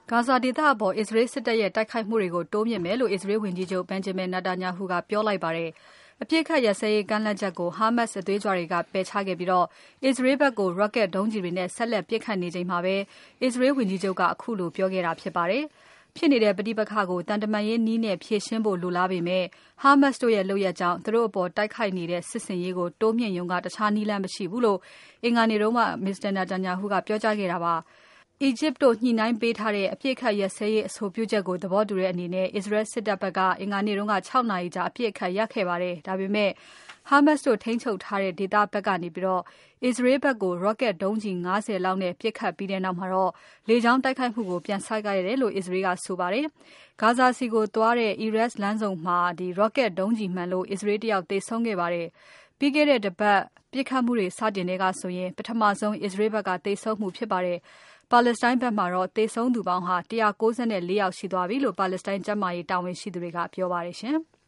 ဂါဇာဒေသအပေါ် အစ္စရေးစစ်တပ်ရဲ့တိုက်ခိုက်မှုတွေကိုတိုးမြှင့်မယ်လို့ အစ္စရေးဝန်ကြီးချုပ် Benjamin Netanyahu ကပြောလိုက်ပါတယ်။ အပစ်အခတ်ရပ်စဲရေးကမ်းလှမ်းချက်ကို Hamas စစ်သွေးကြွတွေကပယ်ချခဲ့ပြီး အစ္စရေးဘက်ကို Rocket ဒုံးကျည်တွေနဲ့ ဆက်လက်ပစ်ခတ်နေချိန်မှာပဲ အစ္စရေးဝန်ကြီးချုပ်က ခုလိုပြောခဲ့တာဖြစ်ပါတယ်။ ဖြစ်နေတဲ့ပဋိပက္ခကို သံတမန်ရေးနည်းနဲ့ဖြေရှင်းဖို့လိုလားပေမဲ့ Hamas တို့ရဲ့လုပ်ရပ်ကြောင့် သူတို့အပေါ်တိုက်ခိုက်နေတဲ့စစ်ဆင်ရေးကိုတိုးမြှင့်ရုံက တခြားနည်းလမ်းမရှိဘူးလို့ အင်္ဂါနေ့က Mr. Netanyahu ကပြောကြားခဲ့တာပါ။ အီဂျစ်တို့ညှိနှိုင်းပေးထားတဲ့ အပစ်အခတ်ရပ်စဲရေးအဆိုပြုချက်ကိုသဘောတူတဲ့အနေနဲ့ အစ္စရေးစစ်တပ်ဘက်က အင်္ဂါနေ့က 6 နာရီကြာအပစ်အခတ်ရပ်ခဲ့ပါတယ်။ ဒါပေမဲ့ Hamas တို့ထိန်းချုပ်ထားတဲ့ဒေသဘက်ကနေ အစ္စရေးဘက်ကို Rocket ဒုံးကျည် ၅၀ လောက်နဲ့ပစ်ခတ်ပြီးနောက်မှာ လေကြောင်းတိုက်ခိုက်မှုကို ပြန်စခဲ့တယ်လို့ အစ္စရေးကဆိုပါတယ်။ ဂါဇာဆီကိုသွားတဲ့ Erez လမ်းဆုံမှာ Rocket ဒုံးကျည်မှန်လို့ အစ္စရေး ၁ ယောက်သေဆုံးခဲ့ပါတယ်။ ပြီးခဲ့တဲ့တပတ်ပစ်ခတ်မှုတွေစတင်ထဲကဆိုရင် ပထမဆုံး အစ္စရေးဘက်ကသေဆုံးမှုဖြစ်ပါတယ်။ ပါလက်စတိုင်းဘက်မှာတော့ သေဆုံးသူပေါင်း ၁၉၄ ယောက်ရှိသွားပြီလို့ ပါလက်စတိုင်းကျန်းမာရေးတာဝန်ရှိသူတွေကပြောပါတယ်။